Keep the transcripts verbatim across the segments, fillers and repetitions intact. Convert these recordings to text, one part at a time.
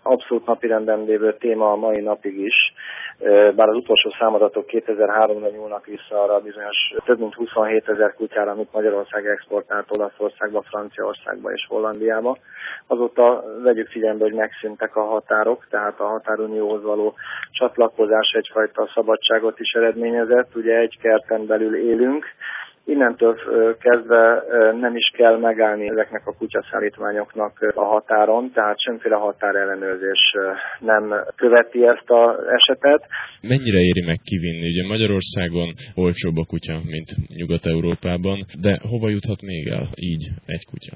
abszolút napirenden lévő téma a mai napig is, bár az utolsó számadatok kétezer-háromra nyúlnak vissza arra bizonyos több mint huszonhétezer kutyára, amit Magyarország exportált Olaszországba, Franciaországba és Hollandiába. Azóta vegyük figyelembe, hogy megszűntek a határok, tehát a határunióhoz való csatlakozás egyfajta szabadságot is eredményezett. Ugye egy kerten belül élünk, innentől kezdve nem is kell megállni ezeknek a kutyaszállítmányoknak a határon, tehát semmiféle határellenőrzés nem követi ezt az esetet. Mennyire éri meg kivinni? Ugye Magyarországon olcsóbb a kutya, mint Nyugat-Európában, de hova juthat még el így egy kutya?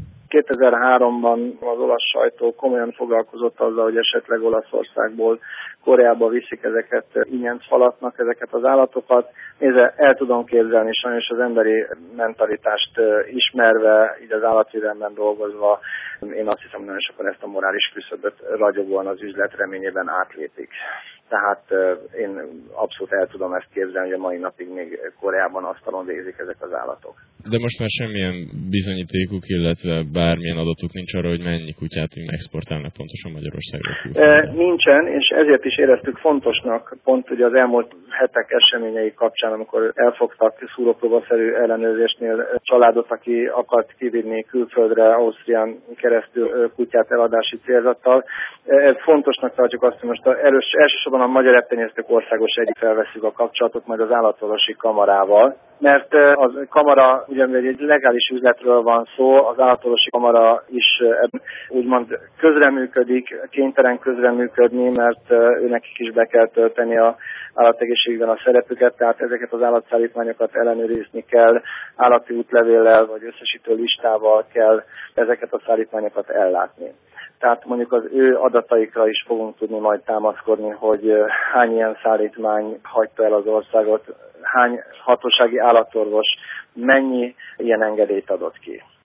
kétezer-háromban az olasz sajtó komolyan foglalkozott azzal, hogy esetleg Olaszországból Koreába viszik ezeket ingyencfalatnak, ezeket az állatokat. Nézze, el tudom képzelni, sajnos az emberi mentalitást ismerve, így az állatvédelemben dolgozva, én azt hiszem, nagyon sokan ezt a morális küszöböt ragyogóan az üzlet reményében átlépik. Tehát én abszolút el tudom ezt képzelni, hogy a mai napig még Koreában asztalon végzik ezek az állatok. De most már semmilyen bizonyítékuk, illetve bármilyen adatuk nincs arra, hogy mennyi kutyát exportálnak pontosan Magyarországra. E, nincsen, és ezért is éreztük fontosnak, pont ugye az elmúlt hetek eseményei kapcsán, amikor elfogtak szúrópróbaszerű ellenőrzésnél családot, aki akart kivinni külföldre, Ausztrián keresztül kutyát eladási célzattal. E, fontosnak tartjuk azt, hogy most erős, elsősorban a Magyar Reptenyésztők Országos egyik felveszünk a kapcsolatot majd az állatorvosi kamarával, mert a kamara ugyanúgy egy legális üzletről van szó, az állatorvosi kamara is úgymond közreműködik, kénytelen közreműködni, mert őnekik is be kell tölteni a állategészségügyben a szerepüket, tehát ezeket az állatszállítmányokat ellenőrizni kell, állati útlevéllel vagy összesítő listával kell ezeket a szállítmányokat ellátni. Tehát mondjuk az ő adataikra is fogunk tudni majd támaszkodni, hogy hány ilyen szállítmány hagyta el az országot, hány hatósági állatorvos mennyi ilyen engedélyt adott ki.